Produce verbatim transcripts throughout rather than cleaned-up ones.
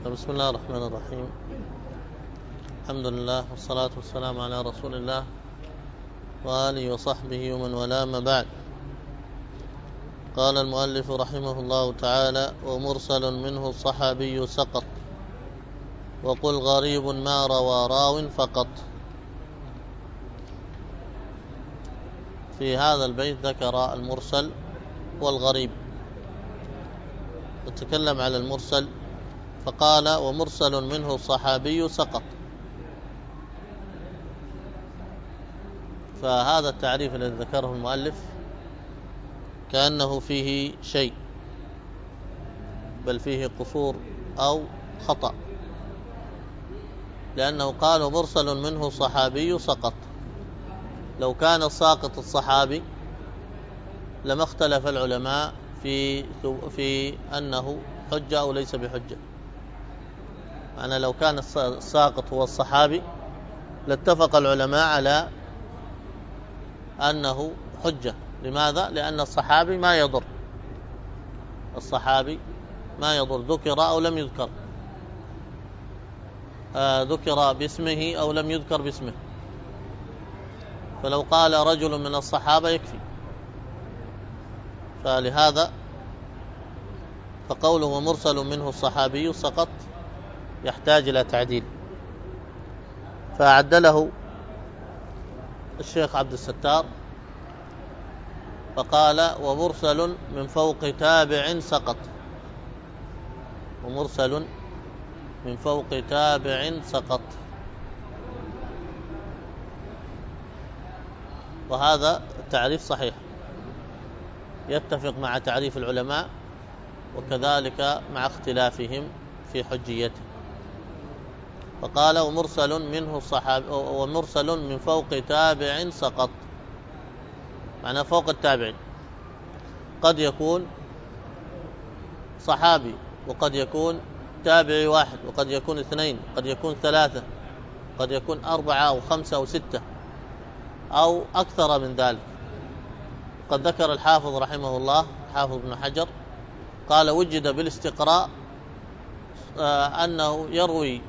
بسم الله الرحمن الرحيم. الحمد لله والصلاة والسلام على رسول الله وآله وصحبه ومن والاه، ما بعد. قال المؤلف رحمه الله تعالى: ومرسل منه الصحابي سقط، وقل غريب ما روى راو فقط. في هذا البيت ذكر المرسل والغريب، وتكلم على المرسل فقال: ومرسل منه الصحابي سقط. فهذا التعريف الذي ذكره المؤلف كأنه فيه شيء، بل فيه قصور أو خطأ، لأنه قال: ومرسل منه الصحابي سقط. لو كان الساقط الصحابي لما اختلف العلماء في في أنه حجة أو ليس بحجة. أنا لو كان الساقط هو الصحابي لاتفق العلماء على أنه حجة. لماذا؟ لأن الصحابي ما يضر، الصحابي ما يضر، ذكر أو لم يذكر، آه ذكر باسمه أو لم يذكر باسمه. فلو قال رجل من الصحابة يكفي. فلهذا فقوله ومرسل منه الصحابي سقط يحتاج إلى تعديل، فعدله الشيخ عبد الستار فقال: ومرسل من فوق تابع سقط. ومرسل من فوق تابع سقط. وهذا التعريف صحيح، يتفق مع تعريف العلماء وكذلك مع اختلافهم في حجيته. فقال: ومرسل منه الصحابي، ومرسل من فوق تابع سقط، معناه فوق التابعين. قد يكون صحابي، وقد يكون تابعي واحد، وقد يكون اثنين، قد يكون ثلاثة، قد يكون أربعة أو خمسة أو ستة أو أكثر من ذلك. قد ذكر الحافظ رحمه الله، حافظ ابن حجر، قال: وجد بالاستقراء أنه يروي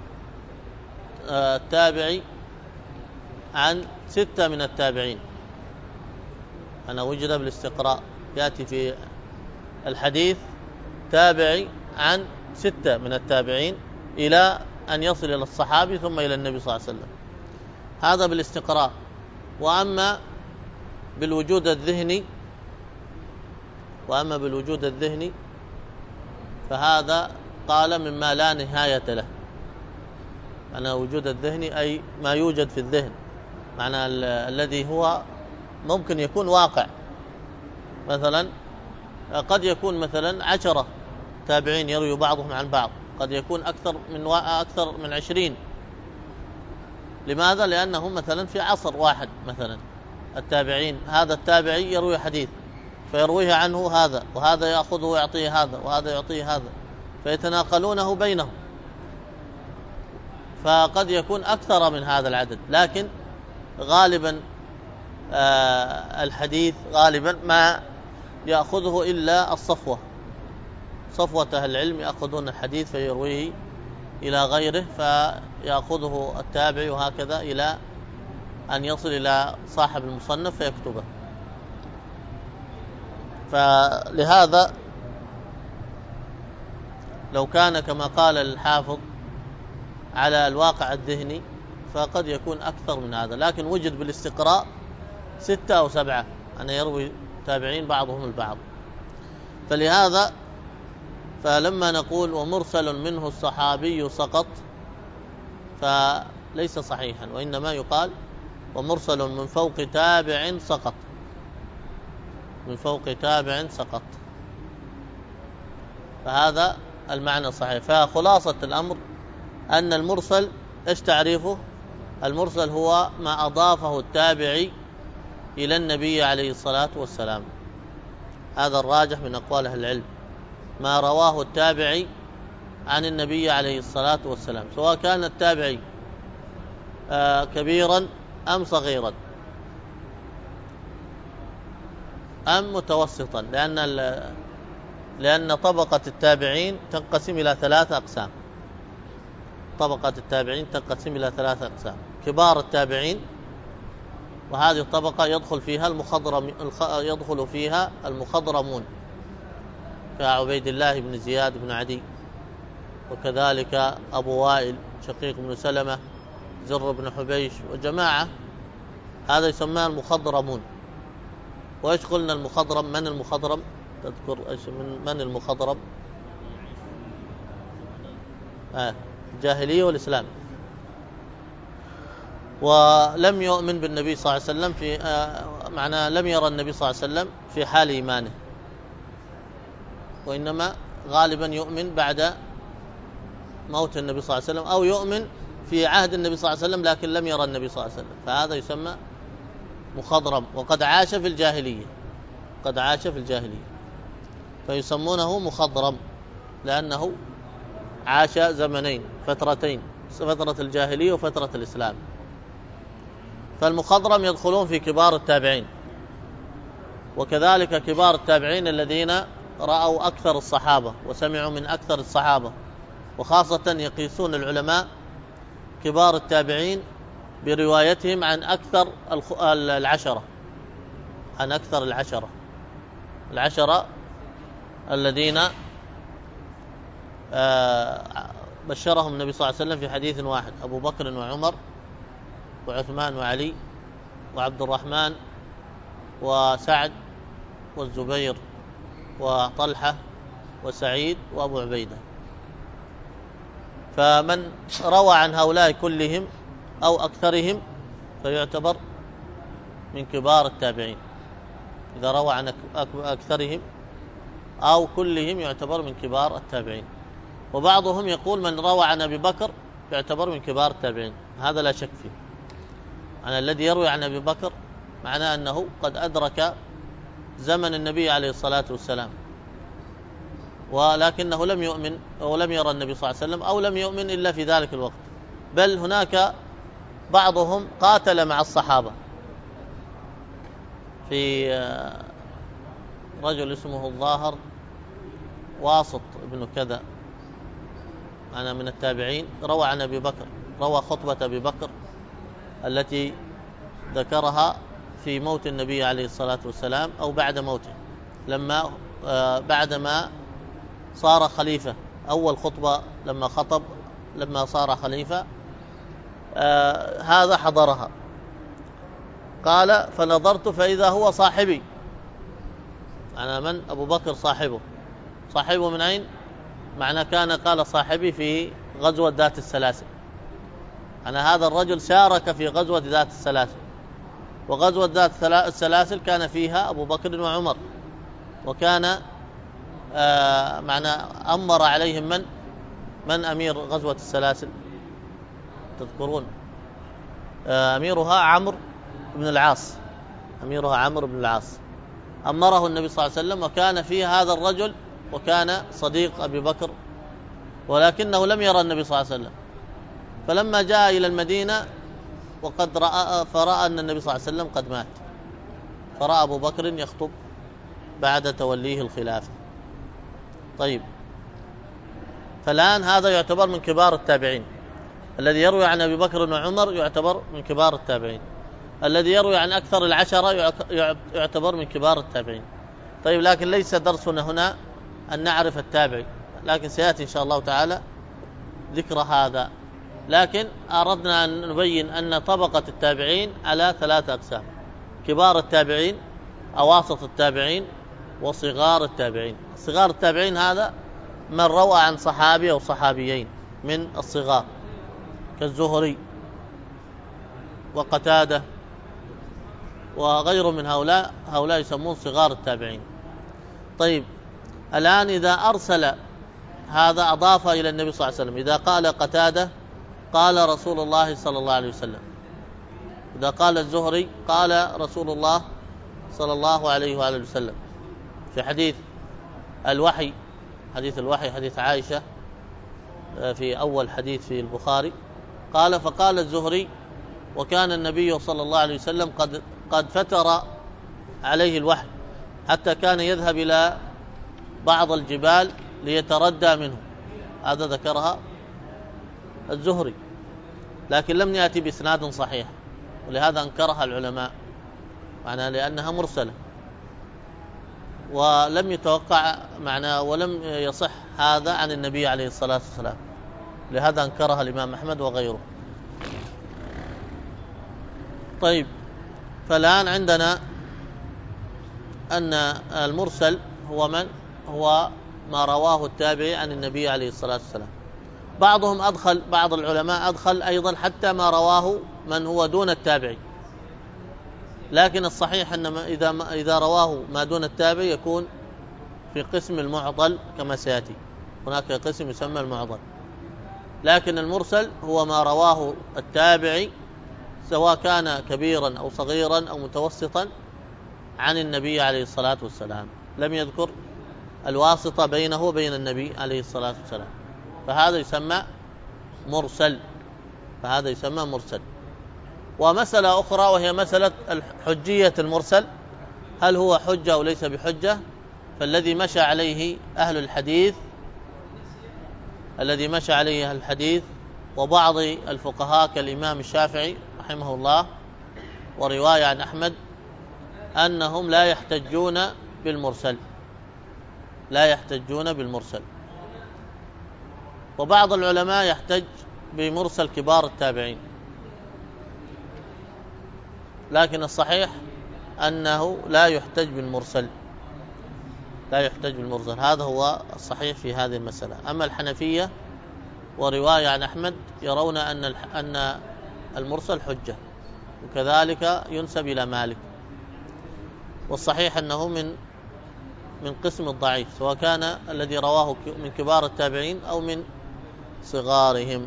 التابعي عن ستة من التابعين. أنا وجد بالاستقراء، يأتي في الحديث تابعي عن ستة من التابعين إلى أن يصل إلى الصحابي ثم إلى النبي صلى الله عليه وسلم. هذا بالاستقراء. وأما بالوجود الذهني وأما بالوجود الذهني فهذا قال مما لا نهاية له. معنى وجود الذهني أي ما يوجد في الذهن، معنى الذي هو ممكن يكون واقع. مثلا قد يكون مثلا عشرة تابعين يروي بعضهم عن بعض، قد يكون أكثر من أكثر من عشرين. لماذا؟ لأنهم مثلا في عصر واحد، مثلا التابعين، هذا التابعي يروي حديث فيرويه عنه هذا، وهذا يأخذه ويعطيه هذا، وهذا يعطيه هذا، فيتناقلونه بينهم. فقد يكون أكثر من هذا العدد، لكن غالبا آه الحديث غالبا ما يأخذه إلا الصفوة، صفوة أهل العلم يأخذون الحديث فيرويه إلى غيره، فيأخذه التابعي وهكذا إلى أن يصل إلى صاحب المصنف فيكتبه. فلهذا لو كان كما قال الحافظ على الواقع الذهني فقد يكون أكثر من هذا، لكن وجد بالاستقراء ستة أو سبعة أن يروي تابعين بعضهم البعض. فلهذا فلما نقول ومرسل منه الصحابي سقط فليس صحيحا، وإنما يقال ومرسل من فوق تابع سقط، من فوق تابع سقط. فهذا المعنى صحيح. فخلاصة الأمر أن المرسل إيش تعريفه؟ المرسل هو ما أضافه التابعي إلى النبي عليه الصلاة والسلام. هذا الراجح من أقوال أهل العلم، ما رواه التابعي عن النبي عليه الصلاة والسلام، سواء كان التابعي آه كبيرا أم صغيرا أم متوسطا، لأن لأن طبقة التابعين تنقسم إلى ثلاثة أقسام: طبقات التابعين تنقسم إلى ثلاثة أقسام: كبار التابعين، وهذه الطبقة يدخل فيها المخضرم يدخل فيها المخضرمون كعبيد الله بن زياد بن عدي، وكذلك أبو وائل شقيق بن سلمة، زر بن حبيش وجماعة، هذا يسمى المخضرمون. وإيش قلنا المخضرم؟ من المخضرم؟ تذكر إيش من, من المخضرم؟ آه الجاهلية والإسلام. ولم يؤمن بالنبي صلى الله عليه وسلم في آه معناه لم يرى النبي صلى الله عليه وسلم في حال إيمانه، وإنما غالبا يؤمن بعد موت النبي صلى الله عليه وسلم، أو يؤمن في عهد النبي صلى الله عليه وسلم لكن لم يرى النبي صلى الله عليه وسلم، فهذا يسمى مخضرم، وقد عاش في الجاهلية قد عاش في الجاهلية فيسمونه مخضرم، لأنه عاش زمنين، فترتين، فترة الجاهلية وفترة الإسلام. فالمخضرم يدخلون في كبار التابعين، وكذلك كبار التابعين الذين رأوا أكثر الصحابة وسمعوا من أكثر الصحابة، وخاصة يقيسون العلماء كبار التابعين بروايتهم عن أكثر العشرة عن أكثر العشرة العشرة الذين بشرهم النبي صلى الله عليه وسلم في حديث واحد: أبو بكر وعمر وعثمان وعلي وعبد الرحمن وسعد والزبير وطلحة وسعيد وأبو عبيدة. فمن روى عن هؤلاء كلهم أو أكثرهم فيعتبر من كبار التابعين، إذا روى عن أكثرهم أو كلهم يعتبر من كبار التابعين. وبعضهم يقول من روى عن أبي بكر يعتبر من كبار التابعين، هذا لا شك فيه. أنا الذي يروي عن أبي بكر معناه أنه قد أدرك زمن النبي عليه الصلاة والسلام، ولكنه لم يؤمن ولم يرى النبي صلى الله عليه وسلم، أو لم يؤمن إلا في ذلك الوقت. بل هناك بعضهم قاتل مع الصحابة، في رجل اسمه الظاهر واسط ابن كذا، أنا من التابعين، روى عن أبي بكر، روى خطبة أبي بكر التي ذكرها في موت النبي عليه الصلاة والسلام أو بعد موته، لما بعدما صار خليفة، أول خطبة لما خطب لما صار خليفة، آه هذا حضرها. قال: فنظرت فإذا هو صاحبي. أنا من؟ أبو بكر صاحبه. صاحبه من أين؟ معنى كان قال صاحبي في غزوة ذات السلاسل. أنا هذا الرجل شارك في غزوة ذات السلاسل، وغزوة ذات السلاسل كان فيها أبو بكر وعمر، وكان آه معنى أمر عليهم من؟ من أمير غزوة السلاسل؟ تذكرون؟ آه أميرها عمرو بن العاص أميرها عمرو بن العاص أمره النبي صلى الله عليه وسلم، وكان فيه هذا الرجل، وكان صديق أبي بكر، ولكنه لم يرى النبي صلى الله عليه وسلم. فلما جاء إلى المدينة وقد رأى فرأى أن النبي صلى الله عليه وسلم قد مات، فرأى أبو بكر يخطب بعد توليه الخلافة. طيب، فالآن هذا يعتبر من كبار التابعين. الذي يروي عن أبي بكر وعمر يعتبر من كبار التابعين، الذي يروي عن أكثر العشرة يعتبر من كبار التابعين. طيب، لكن ليس درسنا هنا أن نعرف التابعي، لكن سيأتي إن شاء الله تعالى ذكر هذا. لكن أردنا أن نبين أن طبقة التابعين على ثلاثة أقسام: كبار التابعين، أواسط التابعين، وصغار التابعين. صغار التابعين هذا من روى عن صحابي أو صحابيين من الصغار، كالزهري وقتادة وغيره من هؤلاء، هؤلاء يسمون صغار التابعين. طيب، الآن إذا أرسل هذا أضاف إلى النبي صلى الله عليه وسلم، إذا قال قتادة قال رسول الله صلى الله عليه وسلم، إذا قال الزهري قال رسول الله صلى الله عليه وآله وسلم. في حديث الوحي، حديث الوحي حديث عائشة في أول حديث في البخاري، قال: فقال الزهري: وكان النبي صلى الله عليه وسلم قد قد فتر عليه الوحي حتى كان يذهب إلى بعض الجبال ليتردى منه. هذا ذكرها الزهري، لكن لم يأتي بإسناد صحيح، ولهذا أنكرها العلماء، معناها لأنها مرسلة ولم يتوقع معناه ولم يصح هذا عن النبي عليه الصلاة والسلام، لهذا أنكرها الإمام أحمد وغيره. طيب، فالآن عندنا أن المرسل هو من هو ما رواه التابعي عن النبي عليه الصلاة والسلام. بعضهم أدخل بعض العلماء أدخل أيضا حتى ما رواه من هو دون التابعي، لكن الصحيح أن إذا إذا رواه ما دون التابعي يكون في قسم المعضل كما سيأتي، هناك قسم يسمى المعضل، لكن المرسل هو ما رواه التابعي سواء كان كبيرا أو صغيرا أو متوسطا عن النبي عليه الصلاة والسلام، لم يذكر الواسطة بينه وبين النبي عليه الصلاة والسلام، فهذا يسمى مرسل، فهذا يسمى مرسل. ومسألة أخرى وهي مسألة حجية المرسل، هل هو حجة أو ليس بحجة؟ فالذي مشى عليه أهل الحديث الذي مشى عليه أهل الحديث وبعض الفقهاء كالإمام الشافعي رحمه الله ورواية عن أحمد أنهم لا يحتجون بالمرسل، لا يحتجون بالمرسل. وبعض العلماء يحتج بمرسل كبار التابعين، لكن الصحيح أنه لا يحتج بالمرسل، لا يحتج بالمرسل، هذا هو الصحيح في هذه المسألة. أما الحنفية ورواية عن أحمد يرون أن أن المرسل حجة، وكذلك ينسب إلى مالك، والصحيح أنه من من قسم الضعيف، سواء كان الذي رواه من كبار التابعين أو من صغارهم.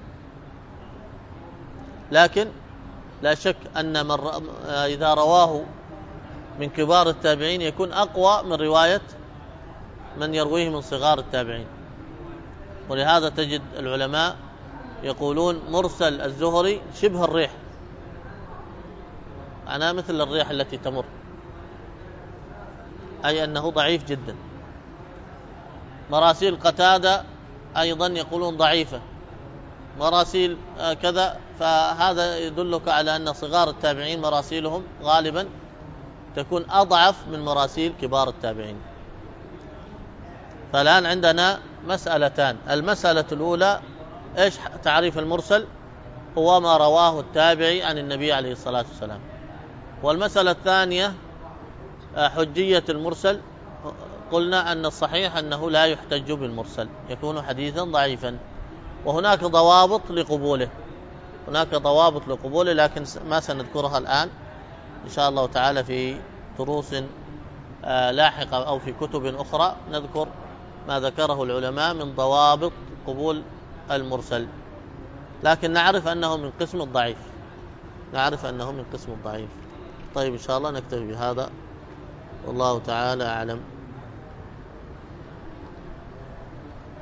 لكن لا شك أن من إذا رواه من كبار التابعين يكون أقوى من رواية من يرويه من صغار التابعين، ولهذا تجد العلماء يقولون مرسل الزهري شبه الريح، معناه مثل الريح التي تمر، أي أنه ضعيف جدا. مراسيل قتادة أيضا يقولون ضعيفة، مراسيل كذا، فهذا يدلك على أن صغار التابعين مراسيلهم غالبا تكون أضعف من مراسيل كبار التابعين. فالآن عندنا مسألتان، المسألة الأولى إيش تعريف المرسل؟ هو ما رواه التابعي عن النبي عليه الصلاة والسلام. والمسألة الثانية حجية المرسل، قلنا أن الصحيح أنه لا يحتج بالمرسل، يكون حديثا ضعيفا، وهناك ضوابط لقبوله، هناك ضوابط لقبوله لكن ما سنذكرها الآن، إن شاء الله تعالى في دروس لاحقة أو في كتب أخرى نذكر ما ذكره العلماء من ضوابط قبول المرسل، لكن نعرف أنه من قسم الضعيف، نعرف أنه من قسم الضعيف. طيب إن شاء الله نكتفي بهذا، والله تعالى أعلم.